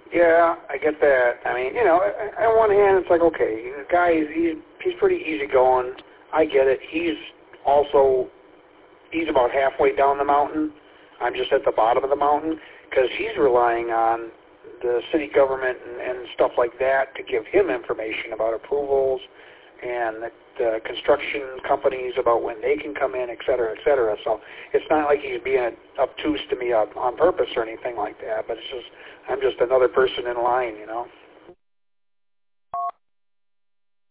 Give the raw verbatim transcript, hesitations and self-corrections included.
Yeah, I get that. I mean, you know, on one hand, it's like, okay, the guy, he's, he's pretty easygoing. I get it. He's also, he's about halfway down the mountain. I'm just at the bottom of the mountain because he's relying on the city government and, and stuff like that to give him information about approvals and the, the construction companies about when they can come in, et cetera, et cetera. So it's not like he's being obtuse to me on, on purpose or anything like that, but it's just, I'm just another person in line, you know.